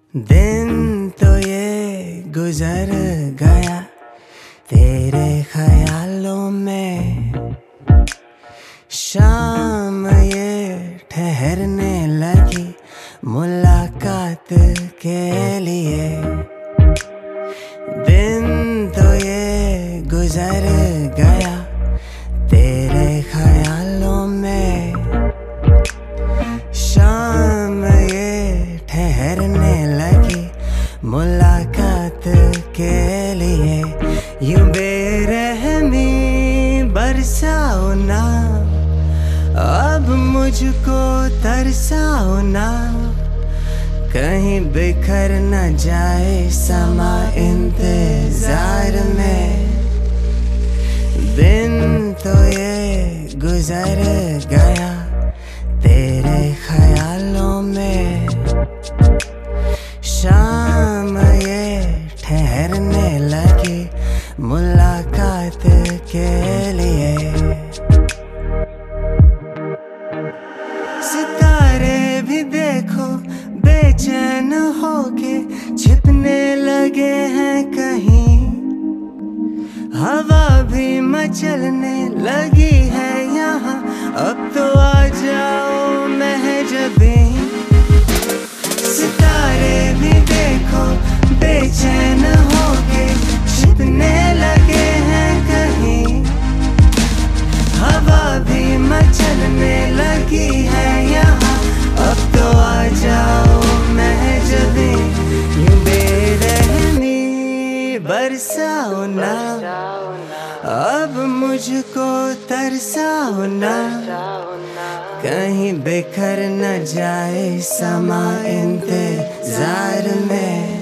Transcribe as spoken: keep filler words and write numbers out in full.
दिन तो ये गुजर गया तेरे ख्यालों में, शाम ये ठहरने लगी मुलाकात के लिए। दिन तो ये गुजर गया तेरे ख्यालों में, शाम ये ठहरने लगी मुलाकात के लिए। यूं बेरहमी बरसाओ ना, अब मुझको तरसाओ ना, कहीं बिखर न जाए समा इंतजार में। दिन तो ये गुजर गया तेरे ख्यालों में, शाम ये ठहरने लगी मुलाकात के लिए। सितारे भी देखो बेचैन होके छिपने लगे हैं कहीं, हवा भी मचलने लगी है यहाँ, अब तो आ जाओ महजबीं। सितारे भी देखो बेचैन होके छिपने लगे हैं कहीं, हवा भी मचलने लगी है यहाँ, अब तो आ जाओ महजबीं। यूं बेरहमी बरसाओ ना, अब मुझको तरसाओ ना, कहीं बिखर न जाए समा इंतजार में।